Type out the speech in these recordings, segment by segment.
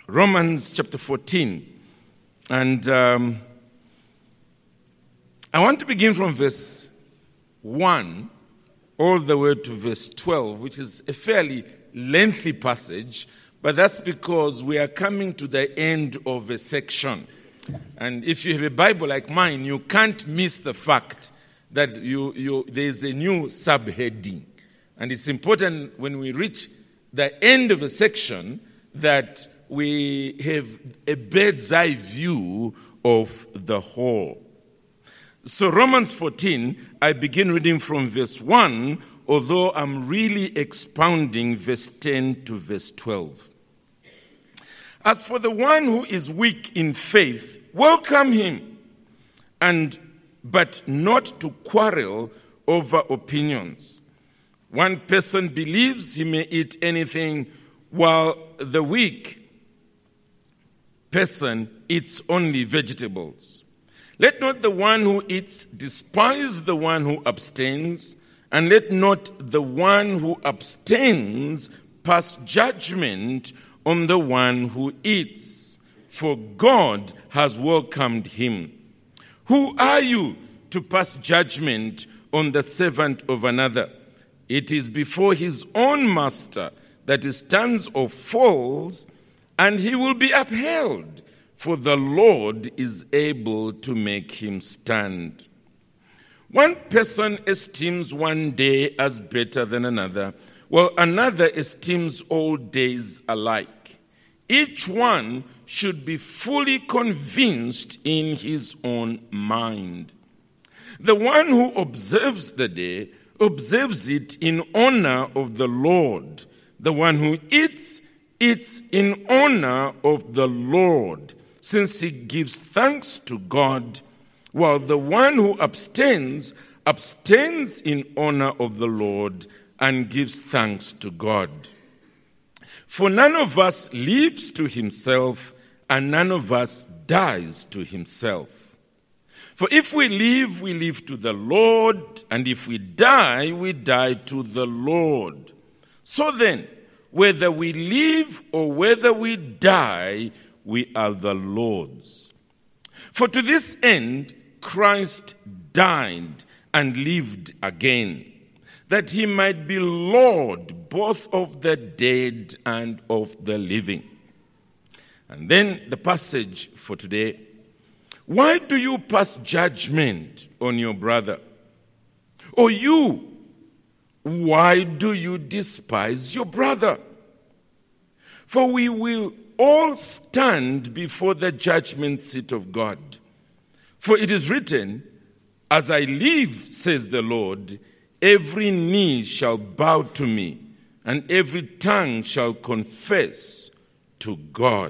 Romans chapter 14. And I want to begin from verse 1 all the way to verse 12, which is a fairly lengthy passage, but that's because we are coming to the end of a section. And if you have a Bible like mine, you can't miss the fact that there's a new subheading. And it's important when we reach the end of a section that we have a bird's eye view of the whole. So Romans 14, I begin reading from verse 1, although I'm really expounding verse 10 to verse 12. As for the one who is weak in faith, welcome him, but not to quarrel over opinions. One person believes he may eat anything, while the weak person eats only vegetables. Let not the one who eats despise the one who abstains, and let not the one who abstains pass judgment on the one who eats, for God has welcomed him. Who are you to pass judgment on the servant of another? It is before his own master that he stands or falls, and he will be upheld, for the Lord is able to make him stand. One person esteems one day as better than another, while another esteems all days alike. Each one should be fully convinced in his own mind. The one who observes the day observes it in honor of the Lord. The one who eats in honor of the Lord, since he gives thanks to God, while the one who abstains in honor of the Lord and gives thanks to God. For none of us lives to himself, and none of us dies to himself. For if we live to the Lord, and if we die to the Lord. So then, whether we live or whether we die, we are the Lord's. For to this end, Christ died and lived again, that he might be Lord both of the dead and of the living. And then the passage for today. Why do you pass judgment on your brother? Or you, why do you despise your brother? For we will all stand before the judgment seat of God. For it is written, as I live, says the Lord, every knee shall bow to me, and every tongue shall confess to God.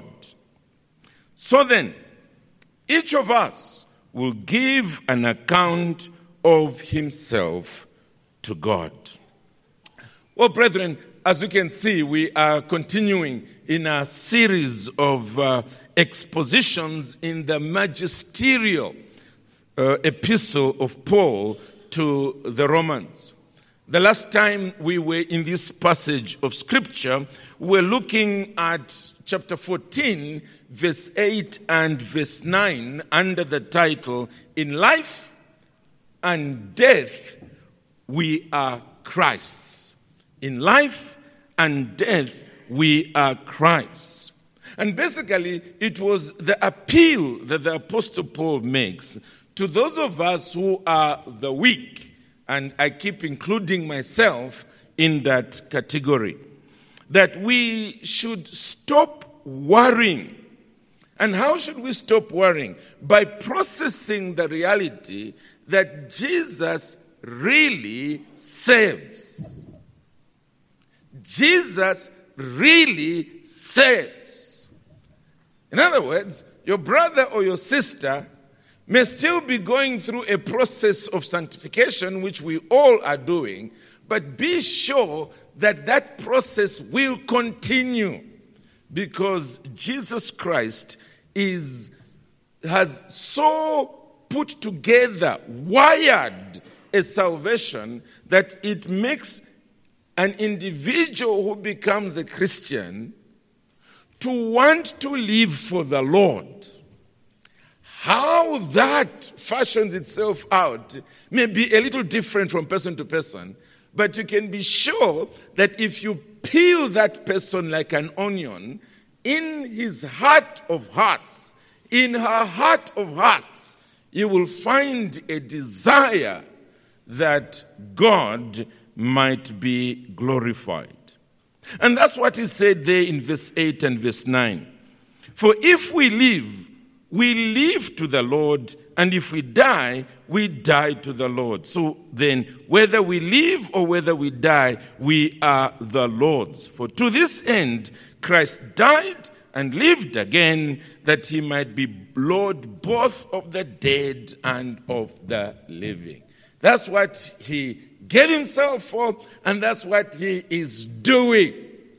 So then, each of us will give an account of himself to God. Well, brethren, as you can see, we are continuing in a series of expositions in the magisterial epistle of Paul to the Romans. The last time we were in this passage of Scripture, we were looking at chapter 14, verse 8 and verse 9, under the title, In Life and Death, We Are Christ's. In life and death, we are Christ's. And basically, it was the appeal that the Apostle Paul makes to those of us who are the weak, and I keep including myself in that category, that we should stop worrying. And how should we stop worrying? By processing the reality that Jesus really saves. Jesus really saves. In other words, your brother or your sister may still be going through a process of sanctification, which we all are doing, but be sure that that process will continue, because Jesus Christ has so put together, wired a salvation that it makes an individual who becomes a Christian to want to live for the Lord. How that fashions itself out may be a little different from person to person, but you can be sure that if you peel that person like an onion, in his heart of hearts, in her heart of hearts, you will find a desire that God might be glorified. And that's what he said there in verse 8 and verse 9. For if we live to the Lord, and if we die to the Lord. So then, whether we live or whether we die, we are the Lord's. For to this end, Christ died and lived again, that he might be Lord both of the dead and of the living. That's what he gave himself for, and that's what he is doing.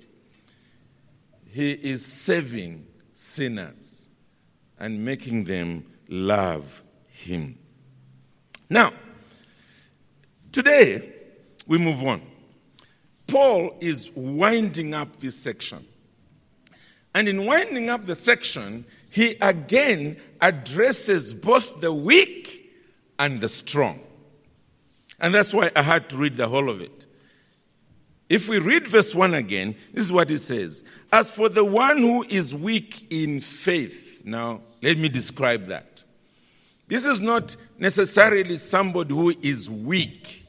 He is saving sinners and making them love him. Now, today we move on. Paul is winding up this section. And in winding up the section, he again addresses both the weak and the strong. And that's why I had to read the whole of it. If we read verse 1 again, this is what he says. As for the one who is weak in faith. Now, let me describe that. This is not necessarily somebody who is weak,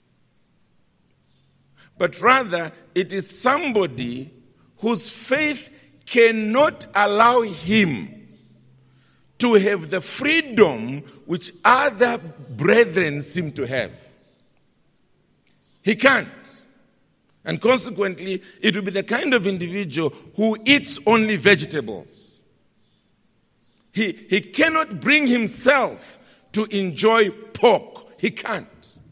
but rather it is somebody whose faith cannot allow him to have the freedom which other brethren seem to have. He can't. And consequently, it will be the kind of individual who eats only vegetables. He cannot bring himself to enjoy pork. He can't.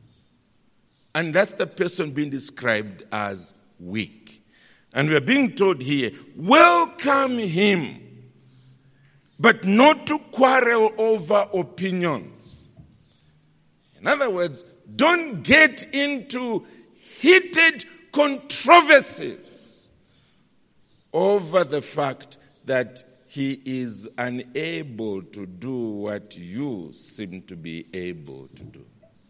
And that's the person being described as weak. And we are being told here, welcome him, but not to quarrel over opinions. In other words, don't get into heated controversies over the fact that he is unable to do what you seem to be able to do.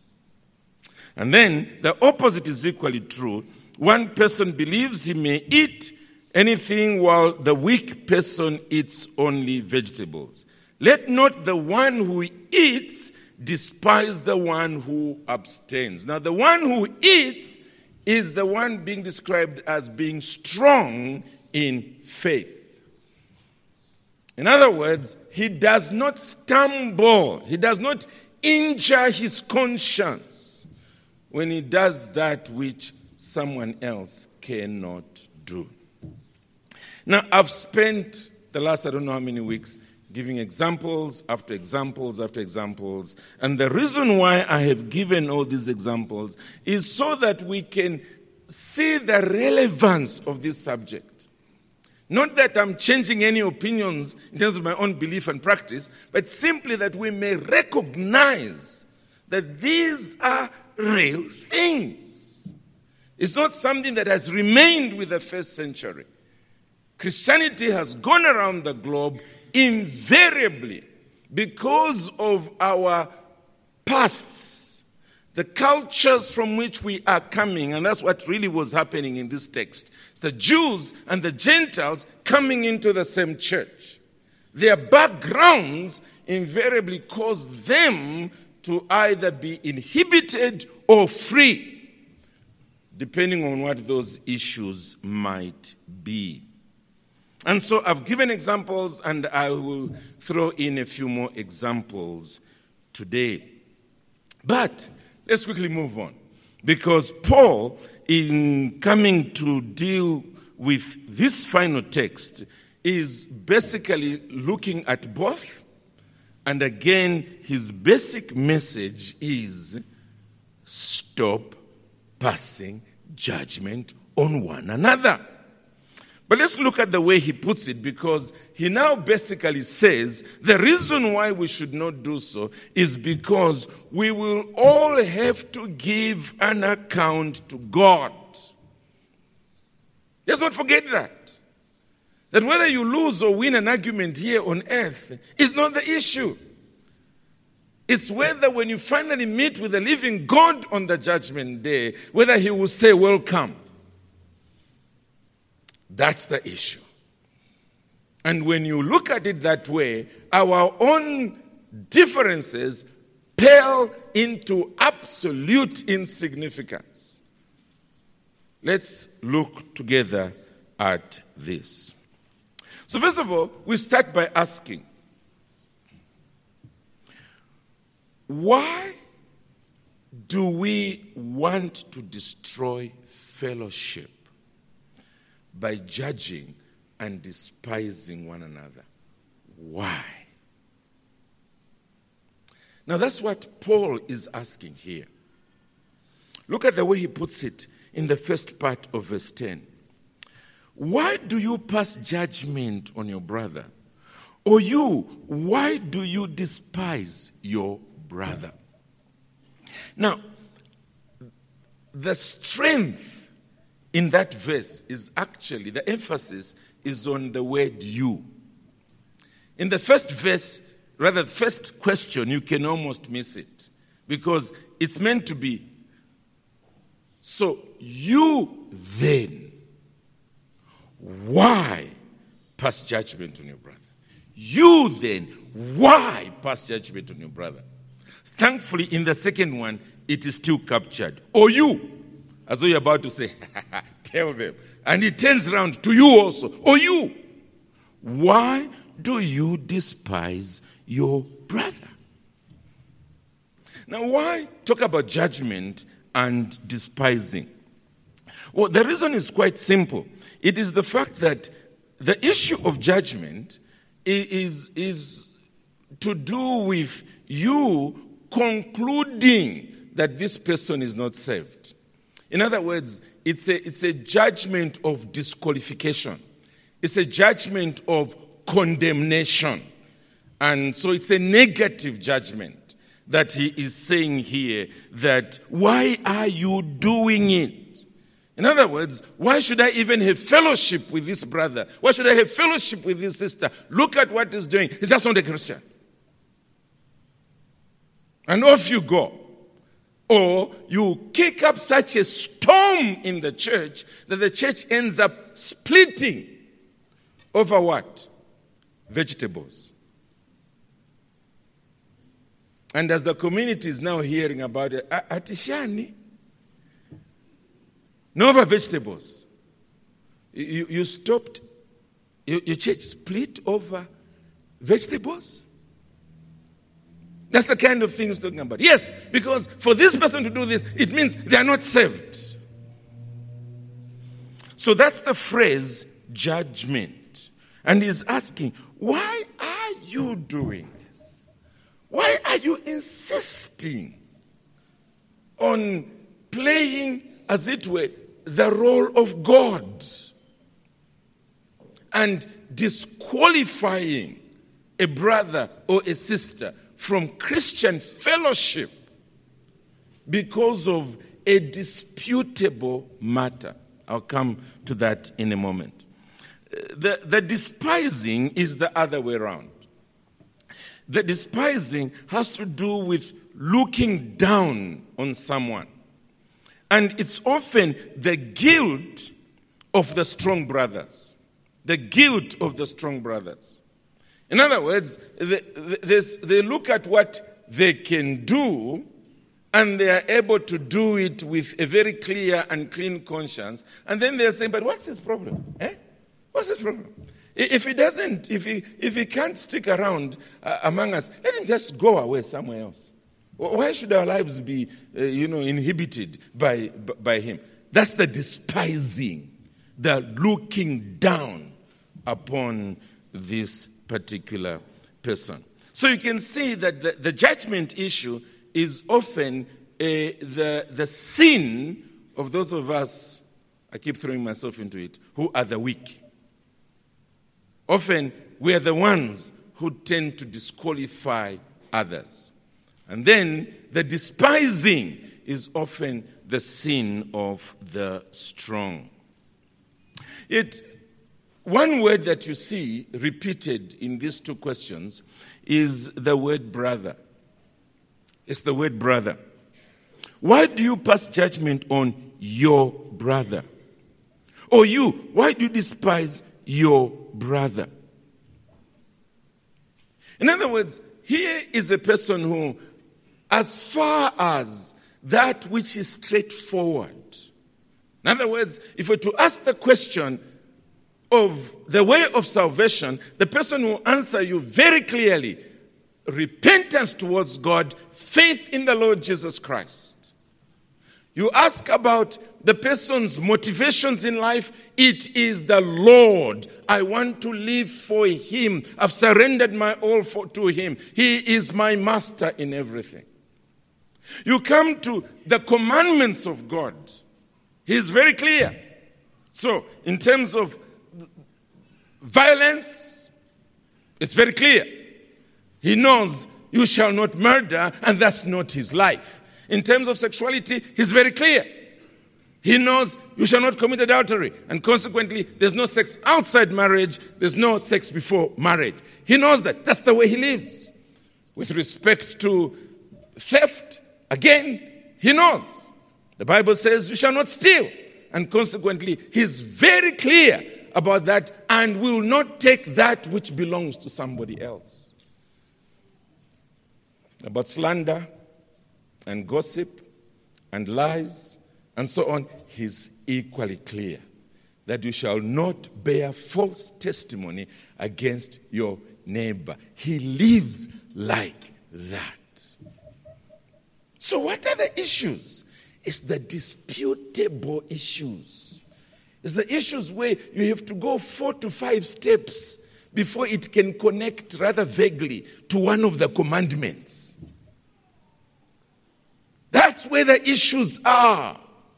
And then the opposite is equally true. One person believes he may eat anything while the weak person eats only vegetables. Let not the one who eats despise the one who abstains. Now, the one who eats is the one being described as being strong in faith. In other words, he does not stumble. He does not injure his conscience when he does that which someone else cannot do. Now, I've spent the last I don't know how many weeks giving examples after examples after examples. And the reason why I have given all these examples is so that we can see the relevance of this subject. Not that I'm changing any opinions in terms of my own belief and practice, but simply that we may recognize that these are real things. It's not something that has remained with the first century. Christianity has gone around the globe invariably because of our pasts, the cultures from which we are coming, and that's what really was happening in this text. It's the Jews and the Gentiles coming into the same church. Their backgrounds invariably cause them to either be inhibited or free, depending on what those issues might be. And so I've given examples, and I will throw in a few more examples today. But let's quickly move on, because Paul, in coming to deal with this final text, is basically looking at both. And again, his basic message is stop passing judgment on one another. But let's look at the way he puts it, because he now basically says the reason why we should not do so is because we will all have to give an account to God. Let's not forget that. That whether you lose or win an argument here on earth is not the issue. It's whether when you finally meet with the living God on the judgment day, whether he will say, welcome. That's the issue. And when you look at it that way, our own differences pale into absolute insignificance. Let's look together at this. So first of all, we start by asking, why do we want to destroy fellowship by judging and despising one another? Why? Now that's what Paul is asking here. Look at the way he puts it in the first part of verse 10. Why do you pass judgment on your brother? Or you, why do you despise your brother? Now, the strength in that verse is actually, the emphasis is on the word you. In the first verse, rather the first question, you can almost miss it because it's meant to be, so you then, why pass judgment on your brother? You then, why pass judgment on your brother? Thankfully, in the second one, it is still captured. Or you, as though you're about to say, tell them. And it turns around to you also. Or you, why do you despise your brother? Now, why talk about judgment and despising? Well, the reason is quite simple. It is the fact that the issue of judgment is to do with you concluding that this person is not saved. In other words, it's a judgment of disqualification. It's a judgment of condemnation. And so it's a negative judgment that he is saying here, that why are you doing it? In other words, why should I even have fellowship with this brother? Why should I have fellowship with this sister? Look at what he's doing. He's just not a Christian. And off you go. Or you kick up such a storm in the church that the church ends up splitting over what? Vegetables. And as the community is now hearing about it, Atishani, no over vegetables. You stopped, your church split over vegetables? That's the kind of thing he's talking about. Yes, because for this person to do this, it means they are not saved. So that's the phrase, judgment. And he's asking, why are you doing this? Why are you insisting on playing, as it were, the role of God and disqualifying a brother or a sister from Christian fellowship because of a disputable matter? I'll come to that in a moment. The despising is the other way around. The despising has to do with looking down on someone. And it's often the guilt of the strong brothers. The guilt of the strong brothers. In other words, they look at what they can do, and they are able to do it with a very clear and clean conscience. And then they're saying, but what's his problem? What's his problem? If he can't stick around among us, let him just go away somewhere else. Why should our lives be, inhibited by him? That's the despising, the looking down upon this particular person. So you can see that the judgment issue is often the sin of those of us, I keep throwing myself into it, who are the weak. Often we are the ones who tend to disqualify others. And then the despising is often the sin of the strong. Yet, One word that you see repeated in these two questions is the word brother. It's the word brother. Why do you pass judgment on your brother? Or you, why do you despise your brother? In other words, here is a person who, as far as that which is straightforward. In other words, if we're to ask the question of the way of salvation, the person will answer you very clearly: repentance towards God, faith in the Lord Jesus Christ. You ask about the person's motivations in life, it is the Lord. I want to live for Him. I've surrendered my all to Him. He is my master in everything. You come to the commandments of God. He is very clear. So, in terms of violence, it's very clear. He knows you shall not murder, and that's not his life. In terms of sexuality, he's very clear. He knows you shall not commit adultery, and consequently, there's no sex outside marriage, there's no sex before marriage. He knows that. That's the way he lives. With respect to theft, again, he knows. The Bible says you shall not steal, and consequently, he's very clear about that and will not take that which belongs to somebody else. About slander and gossip and lies and so on, he's equally clear that you shall not bear false testimony against your neighbor. He lives like that. So what are the issues? It's the disputable issues. It's the issues where you have to go 4 to 5 steps before it can connect rather vaguely to one of the commandments. That's where the issues are.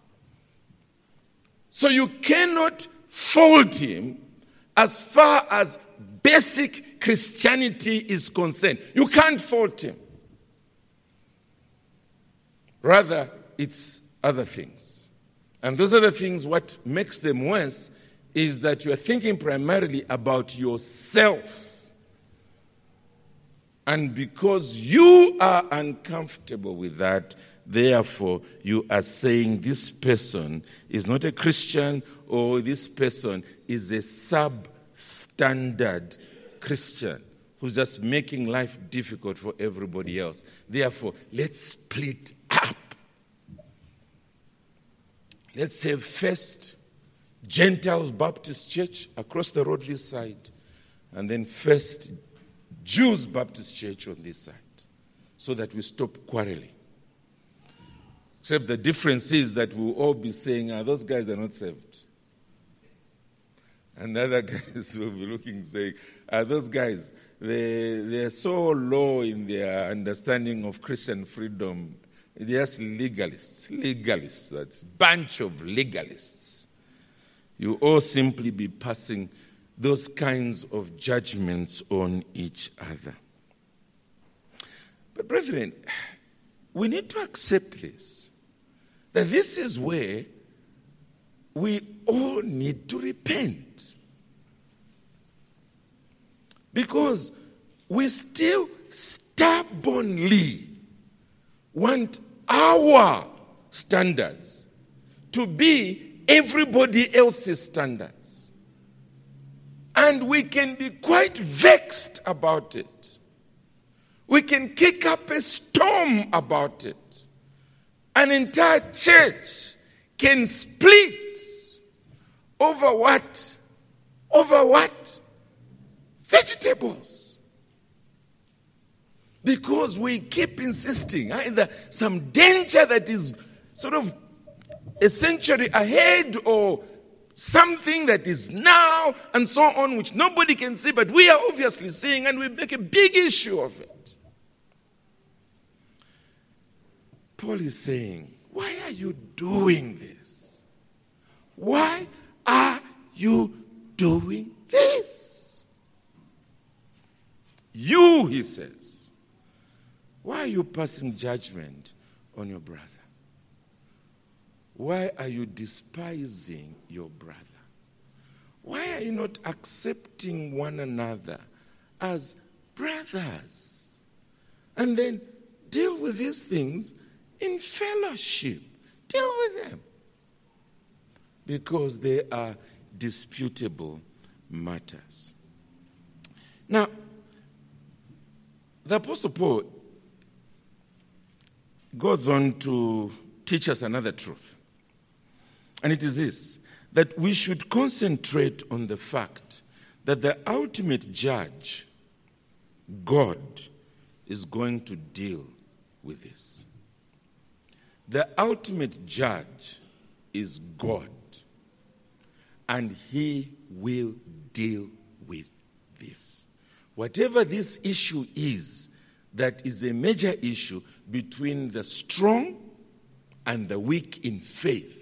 So you cannot fault him as far as basic Christianity is concerned. You can't fault him. Rather, it's other things. And those other things, what makes them worse is that you are thinking primarily about yourself. And because you are uncomfortable with that, therefore, you are saying this person is not a Christian, or this person is a substandard Christian who's just making life difficult for everybody else. Therefore, let's split up. Let's have First Gentiles Baptist Church across the road this side, and then First Jews Baptist Church on this side, so that we stop quarreling. Except the difference is that we'll all be saying, those guys are not saved. And the other guys will be looking and saying, those guys, they're so low in their understanding of Christian freedom. They're just legalists, that bunch of legalists. You all simply be passing those kinds of judgments on each other. But brethren, we need to accept this, that this is where we all need to repent. Because we still stubbornly want our standards to be everybody else's standards. And we can be quite vexed about it. We can kick up a storm about it. An entire church can split over what? Over what? Vegetables. Because we keep insisting either some danger that is sort of a century ahead, or something that is now, and so on, which nobody can see, but we are obviously seeing, and we make a big issue of it. Paul is saying, why are you doing this? Why are you doing this? You, he says, why are you passing judgment on your brother? Why are you despising your brother? why are you not accepting one another as brothers? And then deal with these things in fellowship. Deal with them. Because they are disputable matters. Now, the Apostle Paul goes on to teach us another truth. And it is this, that we should concentrate on the fact that the ultimate judge, God, is going to deal with this. The ultimate judge is God, and he will deal with this. Whatever this issue is, that is a major issue between the strong and the weak in faith,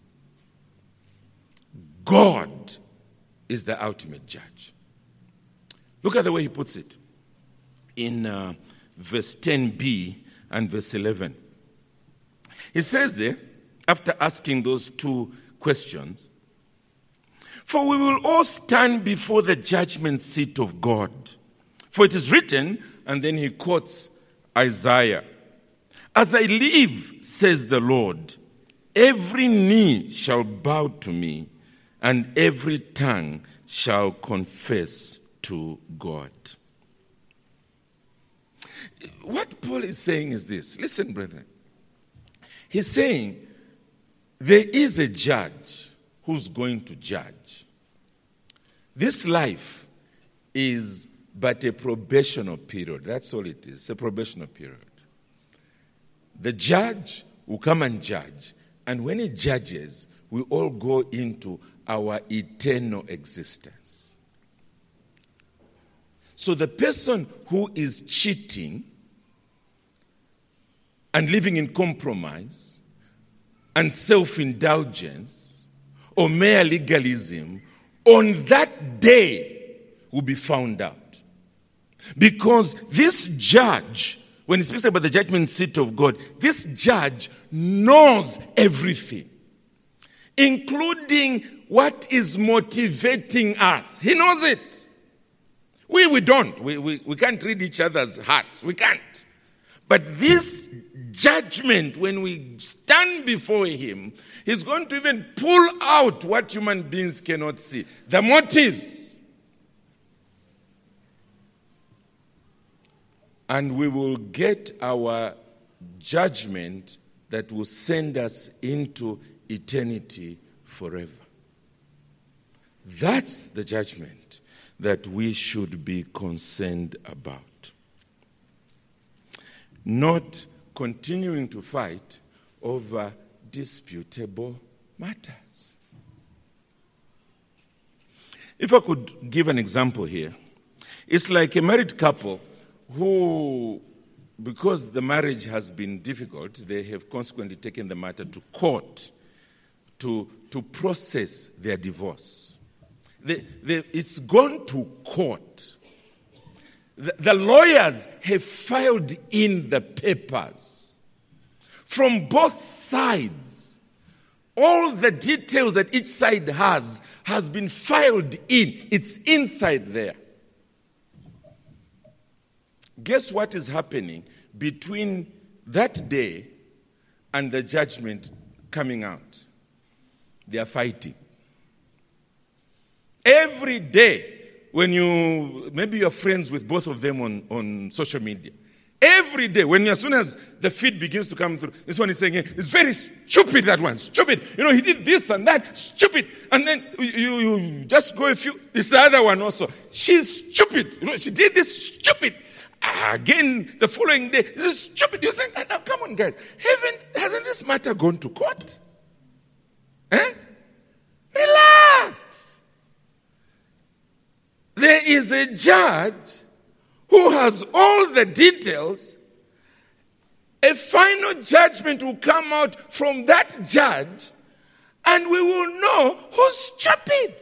God is the ultimate judge. Look at the way he puts it in verse 10b and verse 11. He says there, after asking those two questions, "For we will all stand before the judgment seat of God. For it is written," and then he quotes Isaiah, "As I live, says the Lord, every knee shall bow to me, and every tongue shall confess to God." What Paul is saying is this. Listen, brethren. He's saying there is a judge who's going to judge. This life is but a probational period. That's all it is. It's a probational period. The judge will come and judge. And when he judges, we all go into our eternal existence. So the person who is cheating and living in compromise and self-indulgence or mere legalism, on that day will be found out. Because this judge, when he speaks about the judgment seat of God, this judge knows everything, including what is motivating us. He knows it. We don't. We can't read each other's hearts. We can't. But this judgment, when we stand before him, he's going to even pull out what human beings cannot see. The motives. And we will get our judgment that will send us into eternity forever. That's the judgment that we should be concerned about. Not continuing to fight over disputable matters. If I could give an example here, it's like a married couple who, because the marriage has been difficult, they have consequently taken the matter to court to process their divorce. It's gone to court. The lawyers have filed in the papers from both sides. All the details that each side has been filed in. It's inside there. Guess what is happening between that day and the judgment coming out? They are fighting. Every day, when maybe you're friends with both of them on social media. Every day, as soon as the feed begins to come through, this one is saying, it's very stupid, that one, stupid. He did this and that, stupid. And then you just go it's the other one also. She's stupid. She did this, stupid. Again, the following day, this is stupid. You're saying, now come on, guys. Hasn't this matter gone to court? Relax. There is a judge who has all the details. A final judgment will come out from that judge, and we will know who's stupid.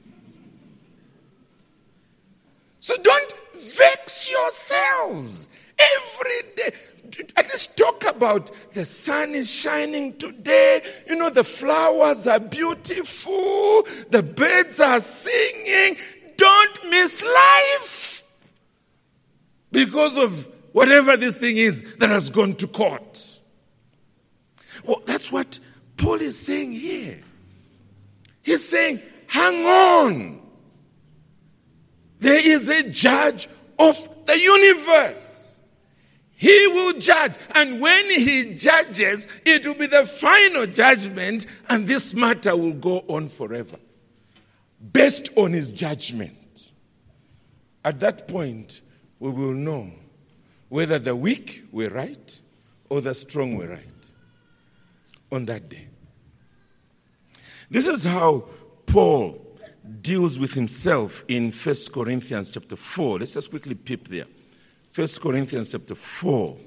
So don't vex yourselves Every day. At least talk about the sun is shining today. You know, the flowers are beautiful. The birds are singing. Don't miss life because of whatever this thing is that has gone to court. Well, that's what Paul is saying here. He's saying, hang on. There is a judge of the universe. He will judge. And when he judges, it will be the final judgment, and this matter will go on forever. Based on his judgment. At that point, we will know whether the weak were right or the strong were right. On that day. This is how Paul deals with himself in 1 Corinthians chapter 4. Let's just quickly peep there. 1 Corinthians chapter 4.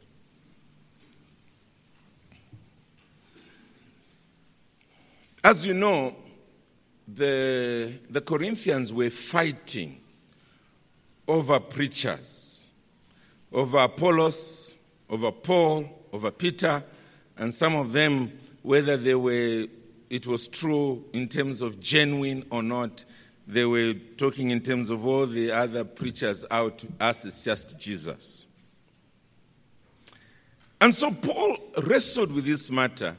As you know, the Corinthians were fighting over preachers, over Apollos, over Paul, over Peter, and some of them, whether it was true in terms of genuine or not, they were talking in terms of all the other preachers out. Us, it's just Jesus. And so Paul wrestled with this matter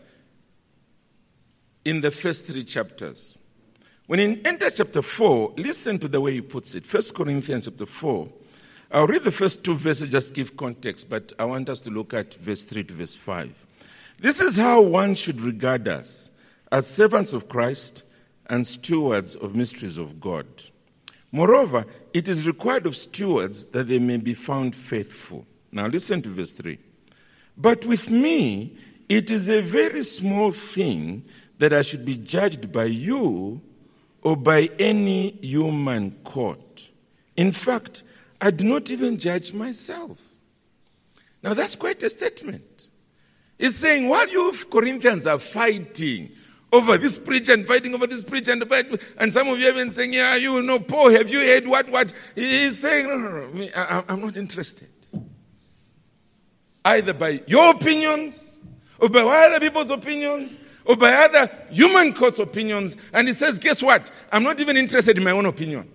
in the first 3 chapters. When he enters chapter 4, listen to the way he puts it. 1 Corinthians chapter 4. I'll read the first 2 verses, just give context, but I want us to look at verse 3 to verse 5. This is how one should regard us, as servants of Christ and stewards of mysteries of God. Moreover, it is required of stewards that they may be found faithful. Now listen to verse 3. But with me, it is a very small thing that I should be judged by you or by any human court. In fact, I do not even judge myself. Now that's quite a statement. He's saying, while you Corinthians are fighting over this preacher and fighting over this preacher and some of you have been saying, yeah, you know, Paul, have you heard what? He's saying, no, I'm not interested. Either by your opinions, or by other people's opinions, or by other human courts' opinions. And he says, guess what? I'm not even interested in my own opinion.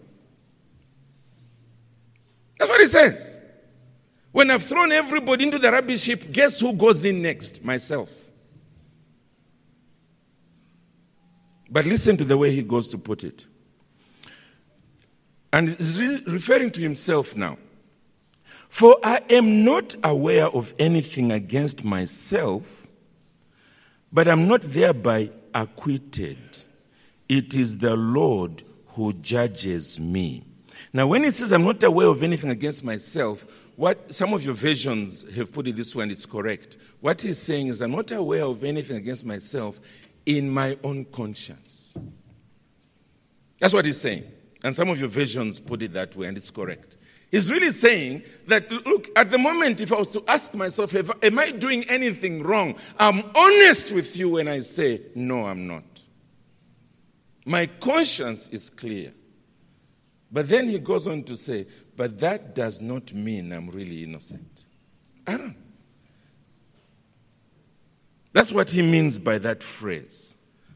That's what he says. When I've thrown everybody into the rubbish heap, guess who goes in next? Myself. But listen to the way he goes to put it. And he's referring to himself now. For I am not aware of anything against myself, but I'm not thereby acquitted. It is the Lord who judges me. Now, when he says I'm not aware of anything against myself, what some of your versions have put it this way, and it's correct. What he's saying is I'm not aware of anything against myself in my own conscience. That's what he's saying. And some of your versions put it that way, and it's correct. He's really saying that, look, at the moment, if I was to ask myself, am I doing anything wrong? I'm honest with you when I say, no, I'm not. My conscience is clear. But then he goes on to say, but that does not mean I'm really innocent. I don't. That's what he means by that phrase.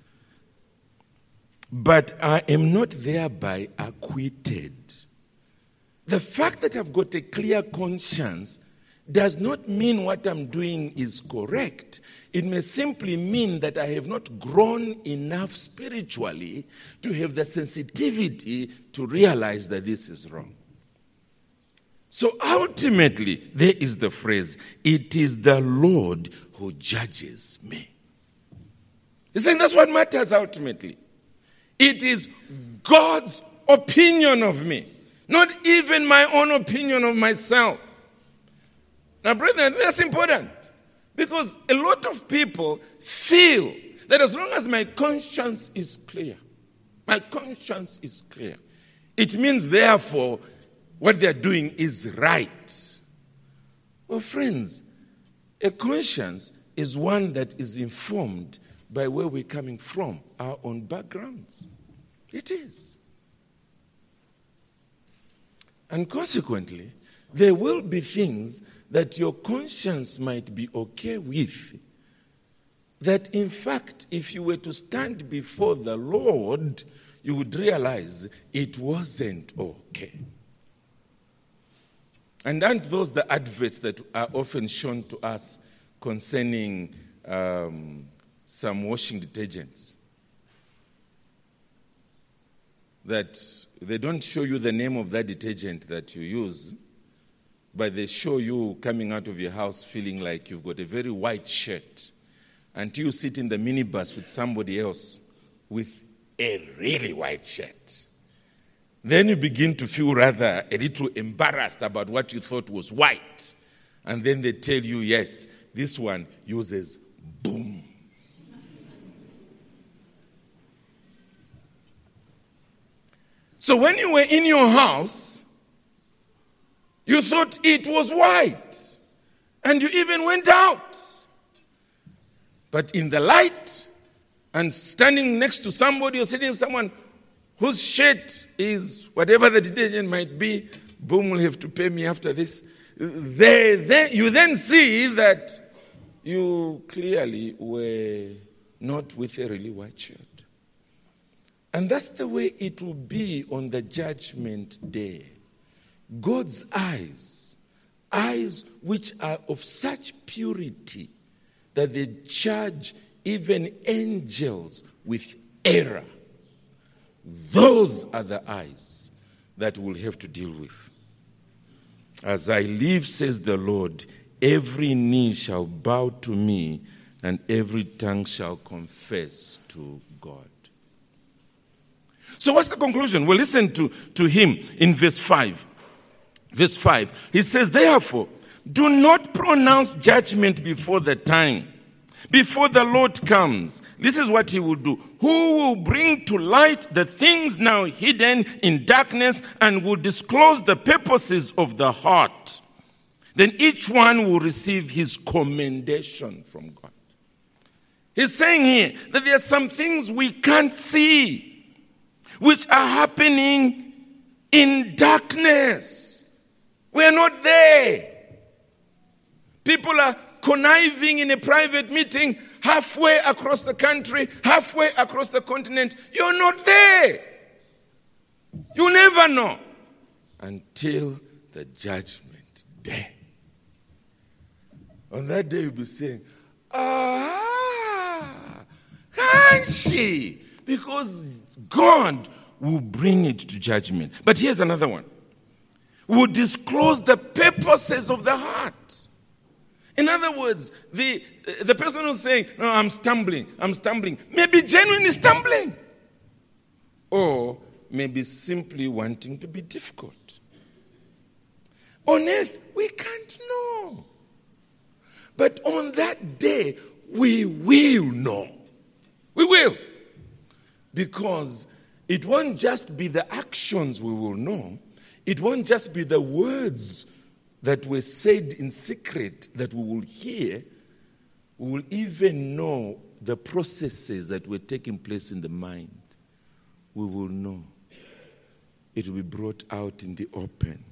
But I am not thereby acquitted. The fact that I've got a clear conscience does not mean what I'm doing is correct. It may simply mean that I have not grown enough spiritually to have the sensitivity to realize that this is wrong. So ultimately, there is the phrase, it is the Lord who judges me. He's saying that's what matters ultimately. It is God's opinion of me, not even my own opinion of myself. Now, brethren, that's important because a lot of people feel that as long as my conscience is clear, it means, therefore, what they're doing is right. Well, friends, a conscience is one that is informed by where we're coming from, our own backgrounds. It is. And consequently, there will be things that your conscience might be okay with, that in fact, if you were to stand before the Lord, you would realize it wasn't okay. And aren't those the adverts that are often shown to us concerning some washing detergents? That they don't show you the name of that detergent that you use, but they show you coming out of your house feeling like you've got a very white shirt until you sit in the minibus with somebody else with a really white shirt. Then you begin to feel rather a little embarrassed about what you thought was white. And then they tell you, yes, this one uses boom. So when you were in your house, you thought it was white. And you even went out. But in the light, and standing next to somebody or sitting with someone whose shirt is whatever the detergent might be, boom, will have to pay me after this. You then see that you clearly were not with a really white shirt. And that's the way it will be on the judgment day. God's eyes which are of such purity that they charge even angels with error. Those are the eyes that we'll have to deal with. As I live, says the Lord, every knee shall bow to me, and every tongue shall confess to God. So what's the conclusion? Well, listen to him in verse 5. Verse 5, he says, therefore, do not pronounce judgment before the time, before the Lord comes. This is what he will do. Who will bring to light the things now hidden in darkness and will disclose the purposes of the heart. Then each one will receive his commendation from God. He's saying here that there are some things we can't see, which are happening in darkness. We are not there. People are conniving in a private meeting halfway across the country, halfway across the continent. You're not there. You never know until the judgment day. On that day, you'll be saying, can't she? Because God will bring it to judgment. But here's another one. Will disclose the purposes of the heart. In other words, the person who's saying, no, I'm stumbling, maybe genuinely stumbling. Or maybe simply wanting to be difficult. On earth, we can't know. But on that day, we will know. We will. Because it won't just be the actions we will know. It won't just be the words that were said in secret that we will hear. We will even know the processes that were taking place in the mind. We will know. It will be brought out in the open.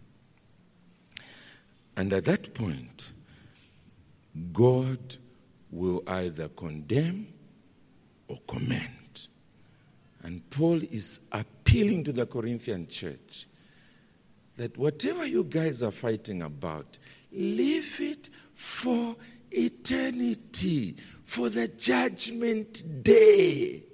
And at that point, God will either condemn or commend. And Paul is appealing to the Corinthian church that whatever you guys are fighting about, leave it for eternity, for the judgment day.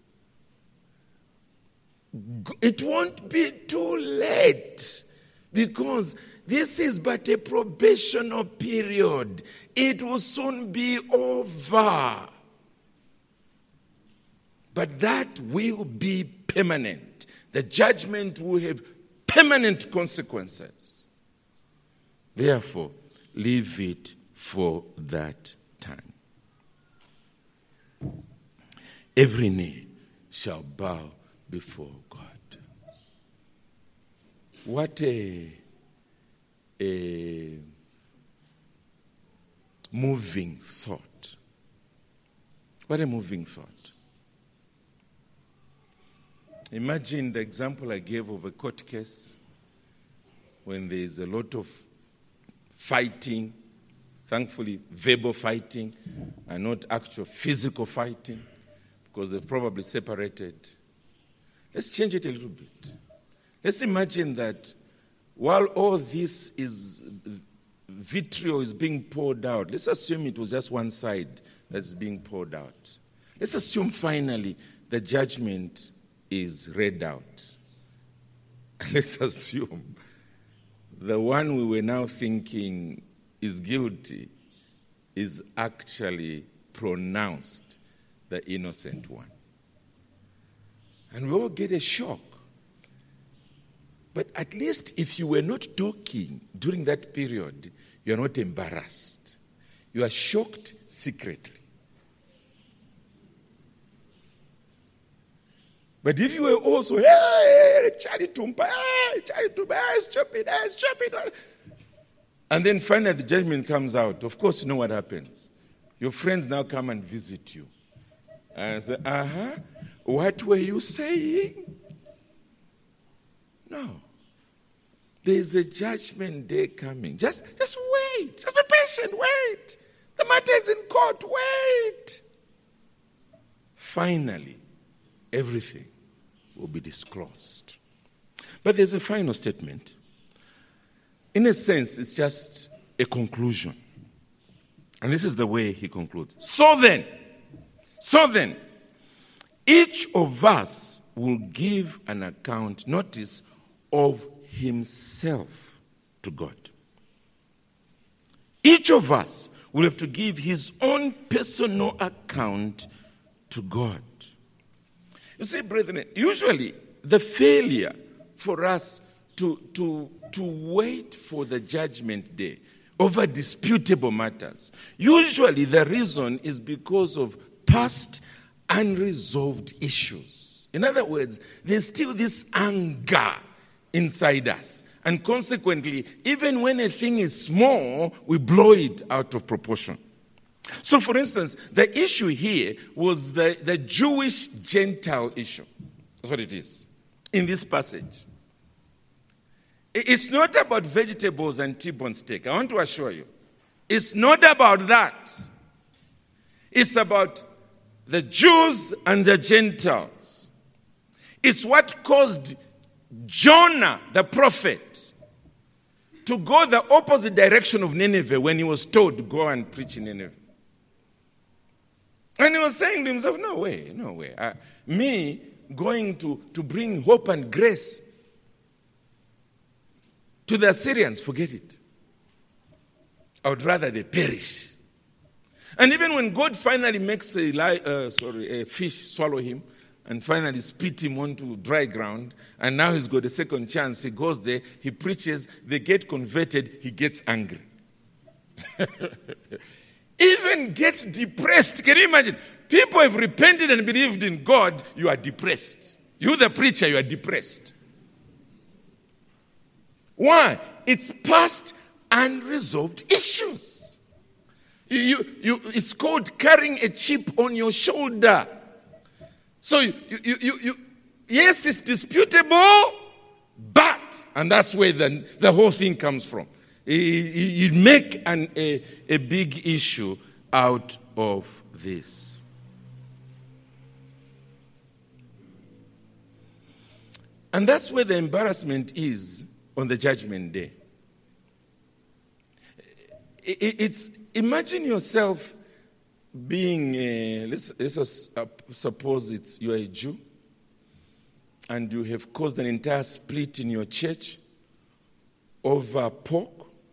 It won't be too late, because this is but a probational period. It will soon be over. But that will be permanent. The judgment will have permanent consequences. Therefore, leave it for that time. Every knee shall bow before God. What a moving thought. What a moving thought. Imagine the example I gave of a court case when there is a lot of fighting, thankfully verbal fighting, and not actual physical fighting, because they've probably separated. Let's change it a little bit. Let's imagine that while all this is vitriol is being poured out, let's assume it was just one side that's being poured out. Let's assume finally the judgment is read out. Let's assume the one we were now thinking is guilty is actually pronounced the innocent one. And we all get a shock. But at least if you were not talking during that period, you are not embarrassed. You are shocked secretly. But if you were also, hey, Charlie Tumpa, stupid, and then finally the judgment comes out, of course you know what happens. Your friends now come and visit you. And say, what were you saying? No. There is a judgment day coming. Just wait. Just be patient. Wait. The matter is in court. Wait. Finally, everything will be disclosed. But there's a final statement. In a sense, it's just a conclusion. And this is the way he concludes. So then, each of us will give an account, notice, of himself to God. Each of us will have to give his own personal account to God. You see, brethren, usually the failure for us to wait for the judgment day over disputable matters, usually the reason is because of past unresolved issues. In other words, there's still this anger inside us. And consequently, even when a thing is small, we blow it out of proportion. So, for instance, the issue here was the Jewish-Gentile issue. That's what it is in this passage. It's not about vegetables and T-bone steak. I want to assure you. It's not about that. It's about the Jews and the Gentiles. It's what caused Jonah, the prophet, to go the opposite direction of Nineveh when he was told to go and preach in Nineveh. And he was saying to himself, no way. Me going to bring hope and grace to the Assyrians, forget it. I would rather they perish. And even when God finally makes a fish swallow him and finally spit him onto dry ground, and now he's got a second chance, he goes there, he preaches, they get converted, he gets angry. Even gets depressed. Can you imagine? People have repented and believed in God, you are depressed. You, the preacher, you are depressed. Why? It's past unresolved issues. It's called carrying a chip on your shoulder. So yes, it's disputable, but, and that's where the whole thing comes from. You make a big issue out of this. And that's where the embarrassment is on the judgment day. Imagine yourself being, let's suppose you are a Jew, and you have caused an entire split in your church over pork.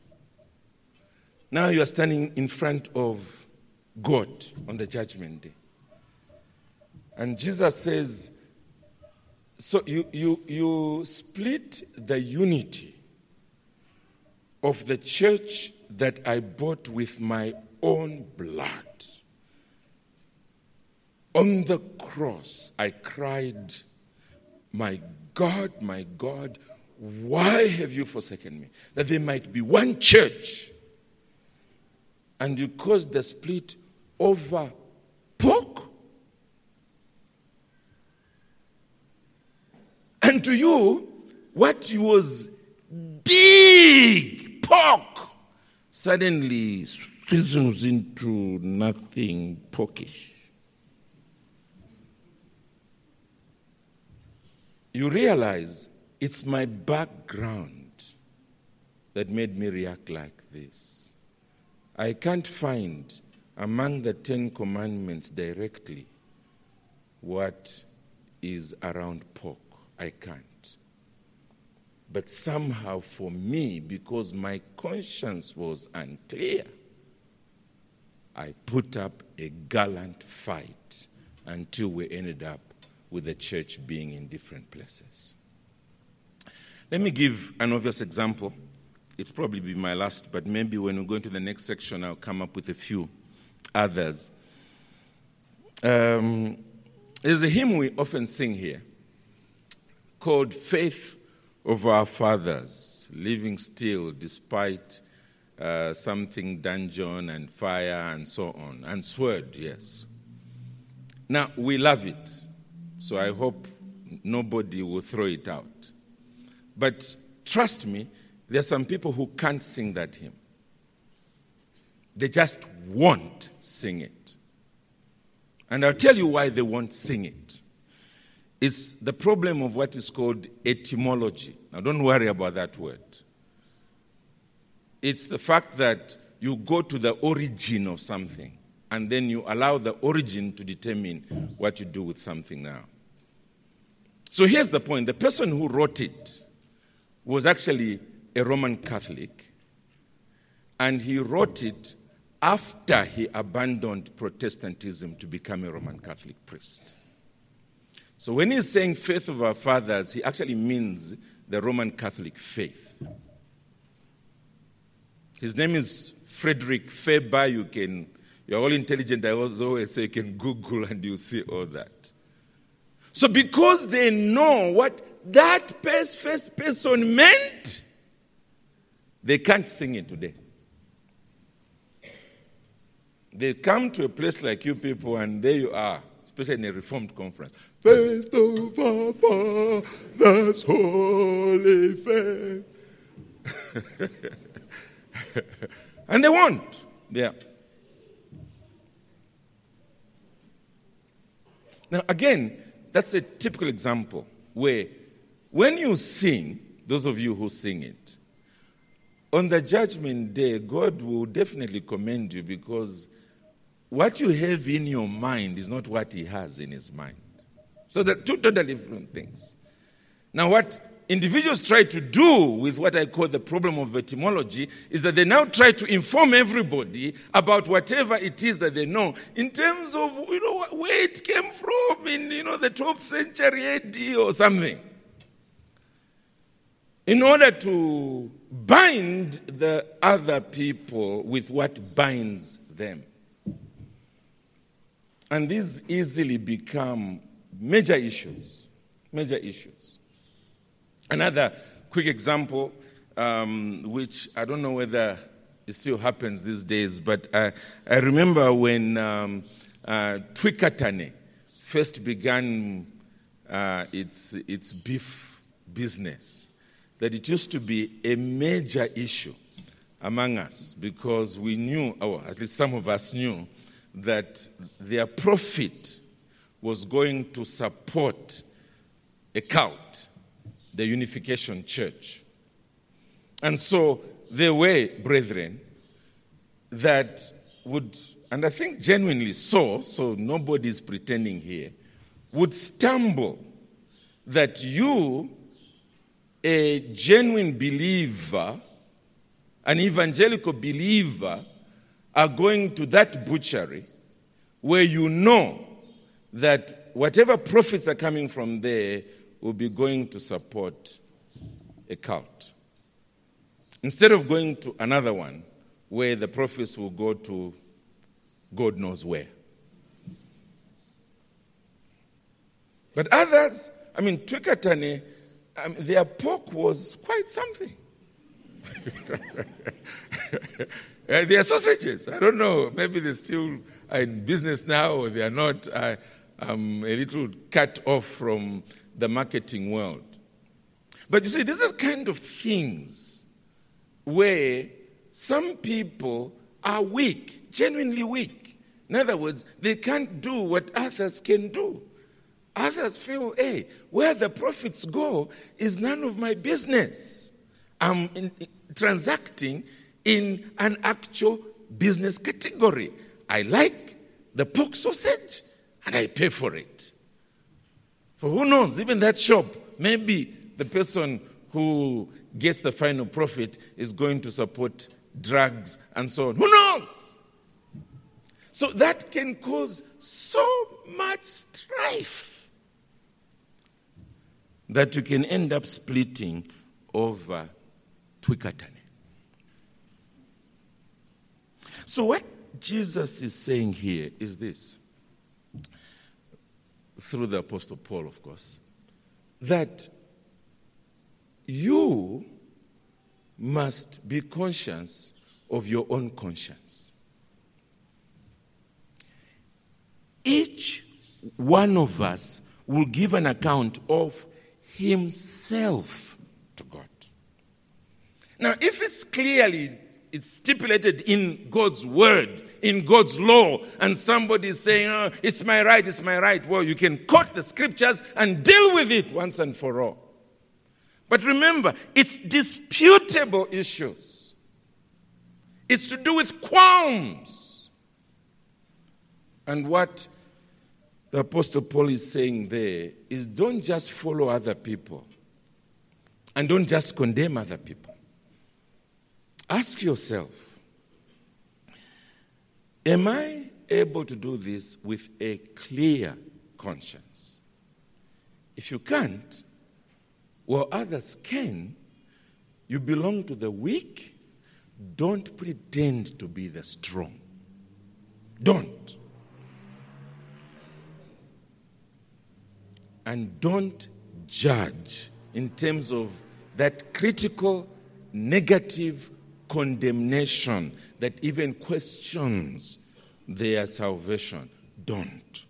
Now you are standing in front of God on the judgment day. And Jesus says, so you split the unity of the church that I bought with my own blood. On the cross, I cried, my God, why have you forsaken me? That there might be one church. And you caused the split over pork. And to you, what was big pork suddenly fizzles into nothing pokish. You realize it's my background that made me react like this. I can't find among the 10 commandments directly what is around pork. I can't. But somehow for me, because my conscience was unclear, I put up a gallant fight until we ended up with the church being in different places. Let me give an obvious example. It'll probably be my last, but maybe when we go into the next section, I'll come up with a few others. There's a hymn we often sing here called Faith of Our Fathers, living still despite something dungeon and fire and so on, and sword, yes. Now, we love it, so I hope nobody will throw it out. But trust me, there are some people who can't sing that hymn. They just won't sing it. And I'll tell you why they won't sing it. It's the problem of what is called etymology. Now, don't worry about that word. It's the fact that you go to the origin of something, and then you allow the origin to determine what you do with something now. So here's the point. The person who wrote it was actually a Roman Catholic, and he wrote it after he abandoned Protestantism to become a Roman Catholic priest. So when he's saying faith of our fathers, he actually means the Roman Catholic faith. His name is Frederick Faber. You're all intelligent. I always say you can Google and you'll see all that. So because they know what that first person meant, they can't sing it today. They come to a place like you people, and there you are, especially in a Reformed conference. Faith of our fathers, holy faith. And they won't. Yeah. Now, again, that's a typical example where when you sing, those of you who sing it, on the judgment day, God will definitely commend you, because what you have in your mind is not what he has in his mind. So they're two totally different things. Now, what individuals try to do with what I call the problem of etymology is that they now try to inform everybody about whatever it is that they know in terms of, where it came from in, the 12th century AD or something, in order to bind the other people with what binds them. And these easily become major issues. Another quick example, which I don't know whether it still happens these days, but I remember when Twikatane first began its beef business, that it used to be a major issue among us, because we knew, or at least some of us knew, that their profit was going to support a cult, the Unification Church. And so there were brethren that would, and I think genuinely so nobody's pretending here, would stumble that you, a genuine believer, an evangelical believer, are going to that butchery where you know that whatever profits are coming from there will be going to support a cult. Instead of going to another one where the profits will go to God knows where. But others, Twikatane, their pork was quite something. Their sausages, I don't know, maybe they still are in business now or they are not. I'm a little cut off from the marketing world. But you see, these are the kind of things where some people are weak, genuinely weak. In other words, they can't do what others can do. Others feel, hey, where the prophets go is none of my business. I'm transacting in an actual business category. I like the pork sausage and I pay for it. For who knows, even that shop, maybe the person who gets the final profit is going to support drugs and so on. Who knows? So that can cause so much strife that you can end up splitting over Twikatane. So what Jesus is saying here is this, through the Apostle Paul, of course, that you must be conscious of your own conscience. Each one of us will give an account of himself to God. Now, if it's stipulated in God's word, in God's law, and somebody is saying, oh, it's my right, well, you can quote the scriptures and deal with it once and for all. But remember, it's disputable issues. It's to do with qualms. And what the Apostle Paul is saying there is don't just follow other people and don't just condemn other people. Ask yourself, am I able to do this with a clear conscience? If you can't, well, others can. You belong to the weak. Don't pretend to be the strong. Don't. And don't judge in terms of that critical, negative condemnation that even questions their salvation. Don't.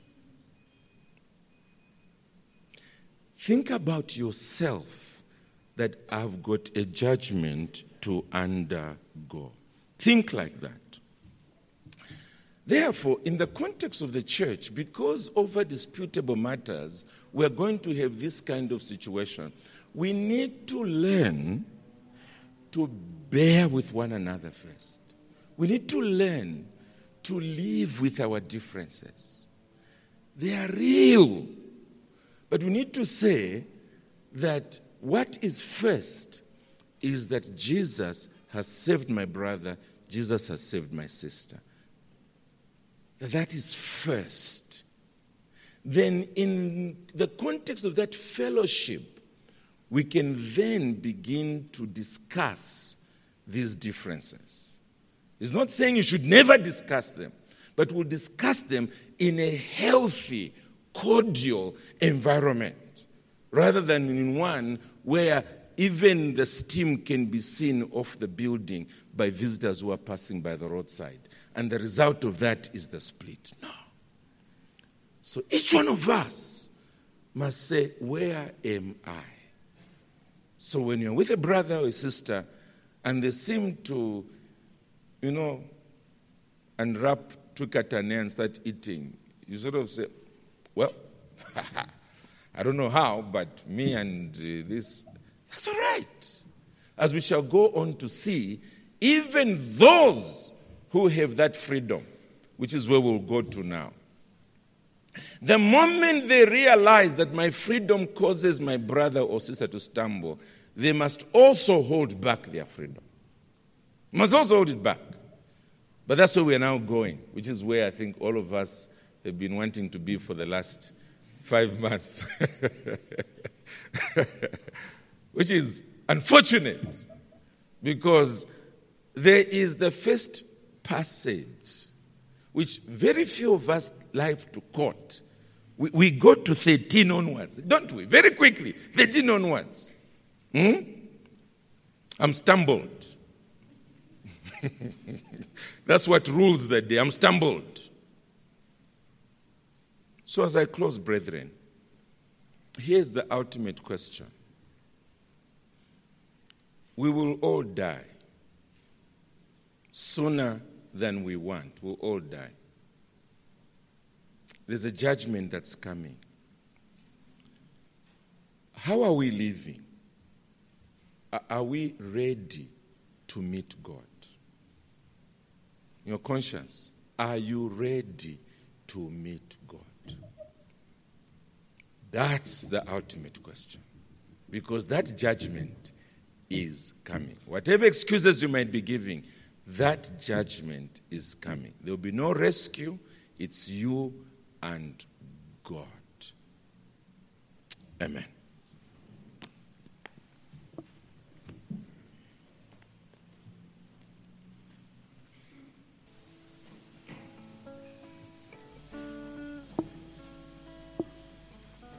Think about yourself that I've got a judgment to undergo. Think like that. Therefore, in the context of the church, because over disputable matters, we're going to have this kind of situation. We need to learn to bear with one another first. We need to learn to live with our differences. They are real. But we need to say that what is first is that Jesus has saved my brother, Jesus has saved my sister. That is first. Then in the context of that fellowship, we can then begin to discuss these differences. It's not saying you should never discuss them, but we'll discuss them in a healthy, cordial environment, rather than in one where even the steam can be seen off the building by visitors who are passing by the roadside. And the result of that is the split. No. So each one of us must say, where am I? So when you're with a brother or a sister and they seem to, unwrap Twikatane and start eating, you sort of say, well, I don't know how, but me and this, that's all right. As we shall go on to see, even those who have that freedom, which is where we'll go to now, the moment they realize that my freedom causes my brother or sister to stumble, they must also hold back their freedom. Must also hold it back. But that's where we are now going, which is where I think all of us have been wanting to be for the last 5 months. Which is unfortunate, because there is the first passage, which very few of us like to quote. We go to 13 onwards, don't we? Very quickly, 13 onwards. I'm stumbled. That's what rules the day. I'm stumbled. So as I close, brethren, here's the ultimate question. We will all die. sooner than we want. We'll all die. There's a judgment that's coming. How are we living? Are we ready to meet God? Your conscience, are you ready to meet God? That's the ultimate question. Because that judgment is coming. Whatever excuses you might be giving, that judgment is coming. There will be no rescue. It's you and God. Amen.